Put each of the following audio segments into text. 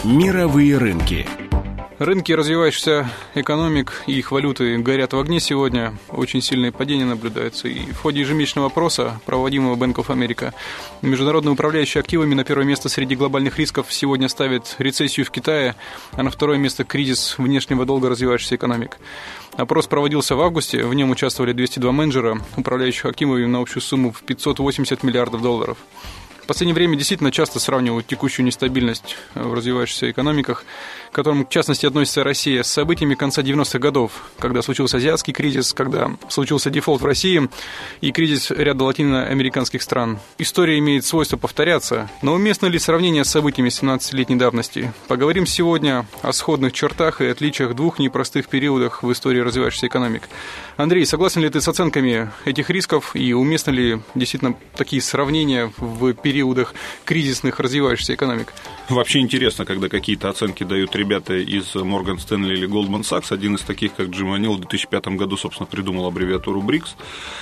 Мировые рынки. Рынки развивающихся экономик и их валюты горят в огне сегодня. Очень сильное падение наблюдается. И в ходе ежемесячного опроса, проводимого Bank of America, международные управляющие активами на первое место среди глобальных рисков сегодня ставят рецессию в Китае, а на второе место кризис внешнего долга развивающихся экономик. Опрос проводился в августе, в нем участвовали 202 менеджера, управляющих активами на общую сумму в $580 миллиардов. В последнее время действительно часто сравнивают текущую нестабильность в развивающихся экономиках, к которым, в частности, относится Россия, с событиями конца 90-х годов, когда случился азиатский кризис, когда случился дефолт в России и кризис ряда латиноамериканских стран. История имеет свойство повторяться, но уместно ли сравнение с событиями 17-летней давности? Поговорим сегодня о сходных чертах и отличиях двух непростых периодах в истории развивающихся экономик. Андрей, согласен ли ты с оценками этих рисков и уместны ли действительно такие сравнения в периодах кризисных развивающихся экономик? Вообще интересно, когда какие-то оценки дают ребята из Morgan Stanley или Goldman Sachs. Один из таких, как Джим О'Нил, в 2005 году, собственно, придумал аббревиатуру БРИКС.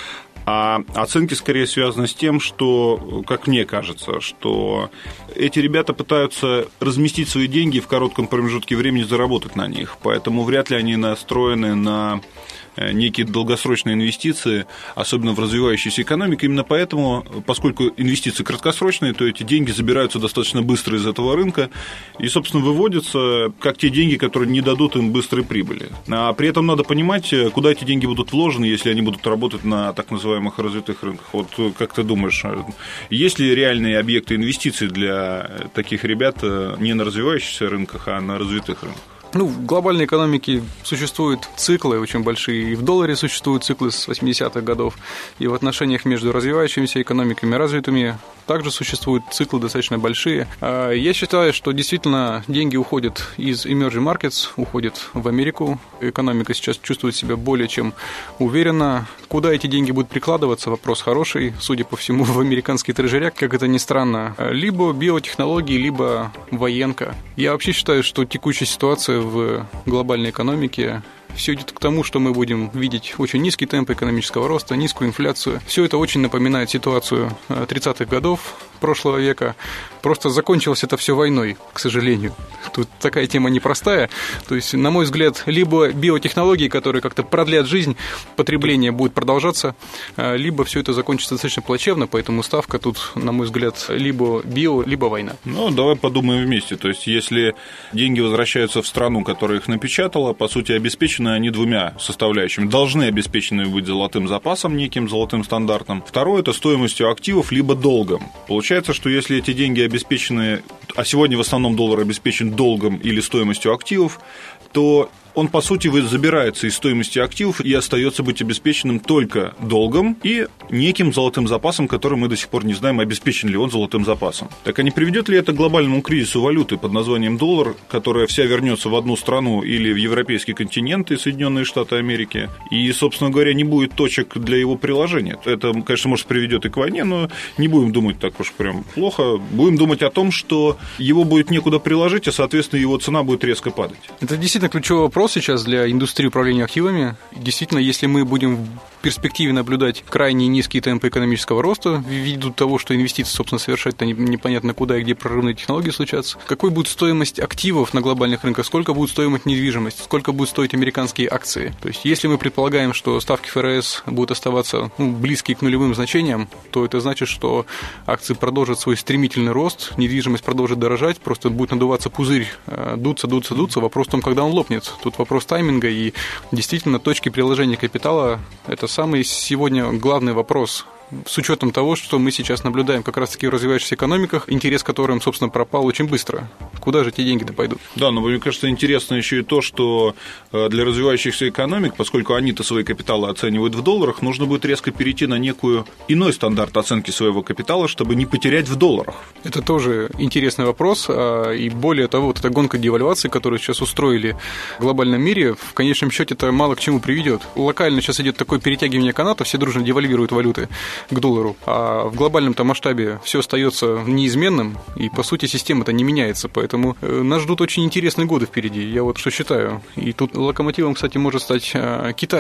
А оценки скорее связаны с тем, что, как мне кажется, что эти ребята пытаются разместить свои деньги в коротком промежутке времени, заработать на них. Поэтому вряд ли они настроены на некие долгосрочные инвестиции, особенно в развивающейся экономике. Именно поэтому, поскольку инвестиции краткосрочные, то эти деньги забираются достаточно быстро из этого рынка и, собственно, выводятся как те деньги, которые не дадут им быстрой прибыли. А при этом надо понимать, куда эти деньги будут вложены, если они будут работать на так называемых развитых рынках. Вот как ты думаешь, есть ли реальные объекты инвестиций для таких ребят не на развивающихся рынках, а на развитых рынках? В глобальной экономике существуют циклы очень большие, и в долларе существуют циклы с 80-х годов, и в отношениях между развивающимися экономиками и развитыми также существуют циклы достаточно большие. Я считаю, что действительно деньги уходят из emerging markets, уходят в Америку. Экономика сейчас чувствует себя более чем уверенно. Куда эти деньги будут прикладываться, вопрос хороший. Судя по всему, в американский трежеряк, как это ни странно, либо биотехнологии, либо военка. Я вообще считаю, что текущая ситуация в глобальной экономике все идет к тому, что мы будем видеть очень низкий темп экономического роста, низкую инфляцию. Все это очень напоминает ситуацию 30-х годов прошлого века. Просто закончилось это все войной, к сожалению. Тут такая тема непростая. То есть, на мой взгляд, либо биотехнологии, которые как-то продлят жизнь, потребление будет продолжаться, либо все это закончится достаточно плачевно, поэтому ставка тут, на мой взгляд, либо био, либо война. Давай подумаем вместе. То есть, если деньги возвращаются в страну, которая их напечатала, по сути, обеспечены они двумя составляющими. Должны обеспечены быть золотым запасом, неким золотым стандартом. Второе – это стоимостью активов, либо долгом. Получается, что если эти деньги обеспечены, а сегодня в основном доллар обеспечен долгом или стоимостью активов, то он, по сути, забирается из стоимости активов и остается быть обеспеченным только долгом и неким золотым запасом, который мы до сих пор не знаем, обеспечен ли он золотым запасом. Так а не приведет ли это к глобальному кризису валюты под названием доллар, которая вся вернется в одну страну или в европейский континент и Соединенные Штаты Америки, и, собственно говоря, не будет точек для его приложения? Это, конечно, может, приведет и к войне, но не будем думать так уж прям плохо. Будем думать о том, что его будет некуда приложить, а, соответственно, его цена будет резко падать. Это действительно ключевой вопрос сейчас для индустрии управления активами. Действительно, если мы будем в перспективе наблюдать крайне низкие темпы экономического роста, ввиду того, что инвестиции, собственно, совершать-то непонятно куда и где прорывные технологии случатся, какой будет стоимость активов на глобальных рынках, сколько будет стоить недвижимость, сколько будут стоить американские акции. То есть, если мы предполагаем, что ставки ФРС будут оставаться близкие к нулевым значениям, то это значит, что акции продолжат свой стремительный рост, недвижимость продолжит дорожать, просто будет надуваться пузырь, дуться. Вопрос в том, когда он лопнет. Тут вопрос тайминга, и действительно точки приложения капитала – это самый сегодня главный вопрос. С учетом того, что мы сейчас наблюдаем как раз-таки в развивающихся экономиках, интерес к которым, собственно, пропал очень быстро. Куда же эти деньги-то пойдут? Да, но мне кажется, интересно еще и то, что для развивающихся экономик, поскольку они-то свои капиталы оценивают в долларах, нужно будет резко перейти на некую иной стандарт оценки своего капитала, чтобы не потерять в долларах. Это тоже интересный вопрос, и более того, вот эта гонка девальвации, которую сейчас устроили в глобальном мире, в конечном счете это мало к чему приведет. Локально сейчас идет такое перетягивание каната, все дружно девальвируют валюты к доллару, а в глобальном-то масштабе все остается неизменным, и, по сути, система-то не меняется, поэтому нас ждут очень интересные годы впереди, я вот что считаю. И тут локомотивом, кстати, может стать Китай,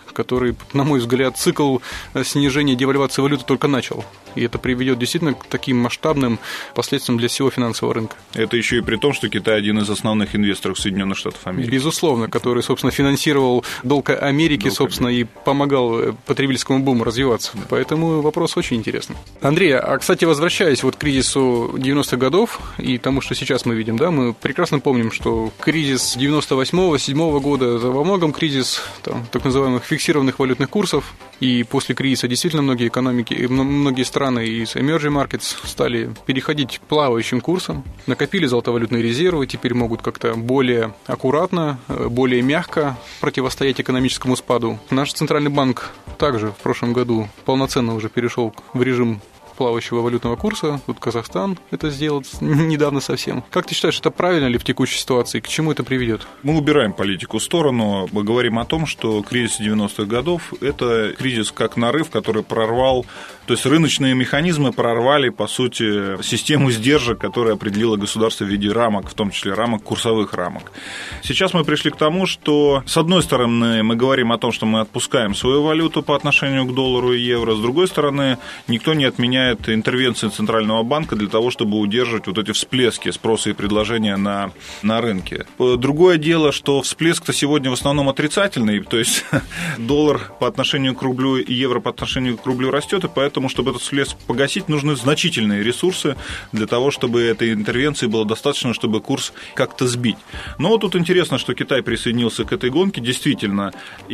который, на мой взгляд, цикл снижения девальвации валюты только начал. И это приведет действительно к таким масштабным последствиям для всего финансового рынка. Это еще и при том, что Китай один из основных инвесторов Соединенных Штатов Америки. Безусловно, который, собственно, финансировал долг Америки, собственно, и помогал потребительскому буму развиваться. Да. Поэтому вопрос очень интересный. Андрей, а, кстати, возвращаясь вот к кризису 90-х годов и тому, что сейчас мы видим, да, мы прекрасно помним, что кризис 98-7 года, во многом кризис так называемых фиксированных валютных курсов, и после кризиса действительно многие экономики, многие страны из emerging markets стали переходить к плавающим курсам, накопили золотовалютные резервы, теперь могут как-то более аккуратно, более мягко противостоять экономическому спаду. Наш центральный банк также в прошлом году полноценно уже перешел в режим плавающего валютного курса. Тут Казахстан это сделал недавно совсем. Как ты считаешь, это правильно ли в текущей ситуации? К чему это приведет? Мы убираем политику в сторону. Мы говорим о том, что кризис 90-х годов – это кризис как нарыв, который прорвал, то есть рыночные механизмы прорвали, по сути, систему сдержек, которую определило государство в виде рамок, в том числе рамок, курсовых рамок. Сейчас мы пришли к тому, что, с одной стороны, мы говорим о том, что мы отпускаем свою валюту по отношению к доллару и евро, с другой стороны, никто не отменяет интервенции Центрального банка для того, чтобы удерживать вот эти всплески спроса и предложения на рынке. Другое дело, что всплеск-то сегодня в основном отрицательный, то есть доллар по отношению к рублю и евро по отношению к рублю растет, и поэтому, чтобы этот всплеск погасить, нужны значительные ресурсы для того, чтобы этой интервенции было достаточно, чтобы курс как-то сбить. Но тут интересно, что Китай присоединился к этой гонке, действительно,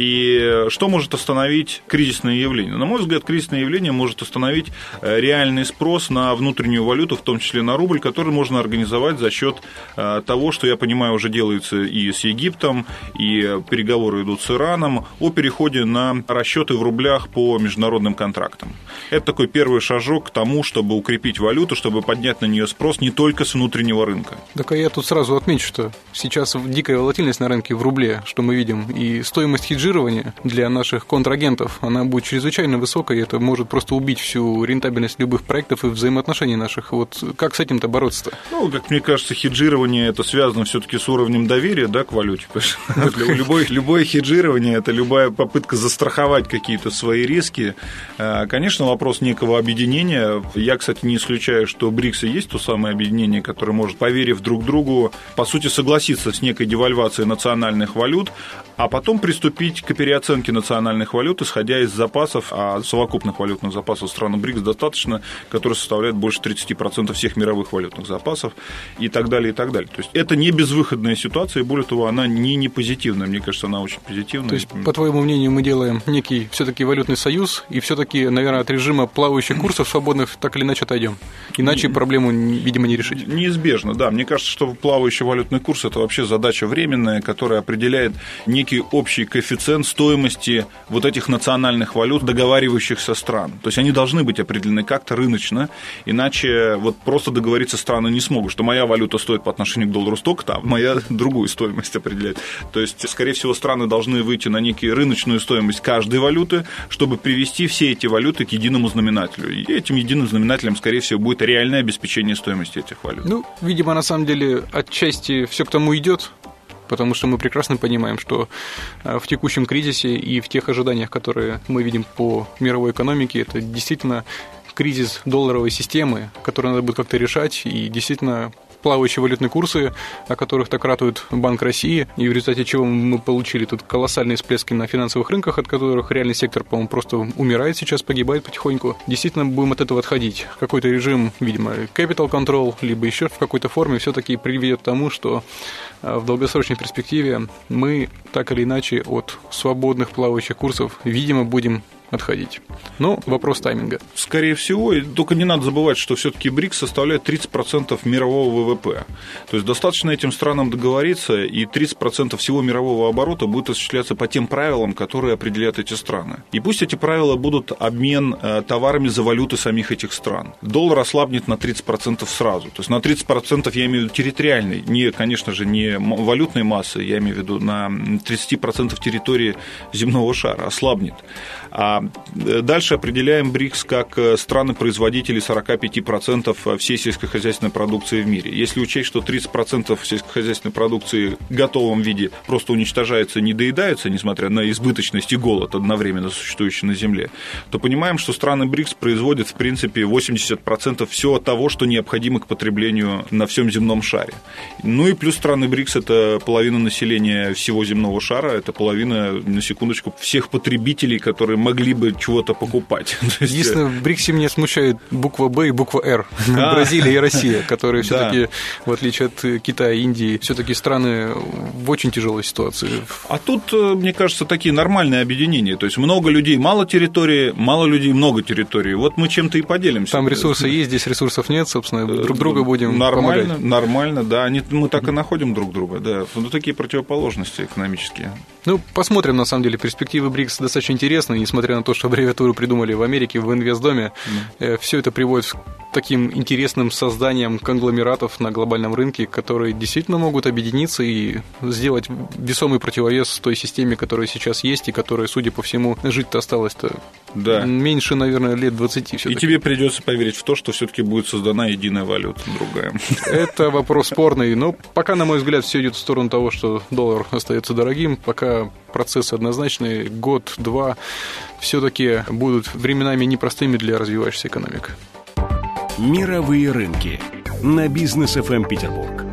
и что может остановить кризисное явление? На мой взгляд, кризисное явление может остановить реальный спрос на внутреннюю валюту, в том числе на рубль, который можно организовать за счет того, что, я понимаю, уже делается и с Египтом, и переговоры идут с Ираном о переходе на расчеты в рублях по международным контрактам. Это такой первый шажок к тому, чтобы укрепить валюту, чтобы поднять на нее спрос не только с внутреннего рынка. Так а я тут сразу отмечу, что сейчас дикая волатильность на рынке в рубле, что мы видим, и стоимость хеджирования для наших контрагентов, она будет чрезвычайно высокой, и это может просто убить всю рентабельность любых проектов и взаимоотношений наших. Вот как с этим-то бороться-то? Ну, как мне кажется, хеджирование это связано все-таки с уровнем доверия, да, к валюте. Любое хеджирование – это любая попытка застраховать какие-то свои риски. Конечно, вопрос некого объединения. Я, кстати, не исключаю, что БРИКС и есть то самое объединение, которое может, поверив друг другу, по сути, согласиться с некой девальвацией национальных валют, а потом приступить к переоценке национальных валют, исходя из запасов, а совокупных валютных запасов стран БРИКС достаточно, которые составляют больше 30% всех мировых валютных запасов и так далее, и так далее. То есть это не безвыходная ситуация, и более того, она не позитивная, мне кажется, она очень позитивная. То есть, по твоему мнению, мы делаем некий все-таки валютный союз, и все-таки, наверное, от режима плавающих курсов свободных так или иначе отойдем. Иначе проблему, видимо, не решить. Неизбежно, да. Мне кажется, что плавающий валютный курс – это вообще задача временная, которая определяет некий общий коэффициент стоимости вот этих национальных валют, договаривающихся стран. То есть они должны быть определены как-то рыночно, иначе вот просто договориться страны не смогут, что моя валюта стоит по отношению к доллару столько-то, а моя другую стоимость определяет. То есть, скорее всего, страны должны выйти на некую рыночную стоимость каждой валюты, чтобы привести все эти валюты к единому знаменателю. И этим единым знаменателем, скорее всего, будет реальное обеспечение стоимости этих валют. Ну, видимо, на самом деле, отчасти все к тому идет, потому что мы прекрасно понимаем, что в текущем кризисе и в тех ожиданиях, которые мы видим по мировой экономике, это действительно кризис долларовой системы, который надо будет как-то решать, и действительно плавающие валютные курсы, о которых так ратует Банк России, и в результате чего мы получили тут колоссальные всплески на финансовых рынках, от которых реальный сектор, по-моему, просто умирает сейчас, погибает потихоньку. Действительно, будем от этого отходить. Какой-то режим, видимо, capital control, либо еще в какой-то форме все-таки приведет к тому, что в долгосрочной перспективе мы так или иначе от свободных плавающих курсов, видимо, будем отходить. Но вопрос тайминга. Скорее всего, только не надо забывать, что все-таки БРИКС составляет 30% мирового ВВП. То есть достаточно этим странам договориться, и 30% всего мирового оборота будет осуществляться по тем правилам, которые определяют эти страны. И пусть эти правила будут обмен товарами за валюты самих этих стран. Доллар ослабнет на 30% сразу. То есть на 30% я имею в виду территориальной, конечно же, не валютной массы, я имею в виду на 30% территории земного шара ослабнет. А дальше определяем БРИКС как страны-производители 45% всей сельскохозяйственной продукции в мире. Если учесть, что 30% сельскохозяйственной продукции в готовом виде просто уничтожается, не доедается, несмотря на избыточность и голод, одновременно существующий на Земле, то понимаем, что страны БРИКС производят, в принципе, 80% всего того, что необходимо к потреблению на всем земном шаре. Ну и плюс страны БРИКС – это половина населения всего земного шара, это половина, на секундочку, всех потребителей, которые могли бы чего-то покупать. Единственное, в БРИКСе меня смущает буква «Б» и буква «Р». Бразилия и Россия, которые все-таки, в отличие от Китая и Индии, все-таки страны в очень тяжелой ситуации. А тут, мне кажется, такие нормальные объединения. То есть много людей, мало территории, мало людей, много территории. Вот мы чем-то и поделимся. Там ресурсы есть, здесь ресурсов нет, собственно, друг друга будем помогать. Нормально, да. Мы так и находим друг друга, да. Ну, такие противоположности экономические. Ну, посмотрим, на самом деле, перспективы БРИКС достаточно интересны, несмотря на то, что аббревиатуру придумали в Америке, в Инвестдоме. Все это приводит к таким интересным созданием конгломератов на глобальном рынке, которые действительно могут объединиться и сделать весомый противовес той системе, которая сейчас есть, и которая, судя по всему, жить-то осталось-то меньше, наверное, лет 20 все-таки. И тебе придется поверить в то, что все-таки будет создана единая валюта, другая. Это вопрос спорный, но пока, на мой взгляд, все идет в сторону того, что доллар остается дорогим, пока процессы однозначные, год-два все-таки будут временами непростыми для развивающейся экономики. Мировые рынки на Бизнес ФМ Петербург.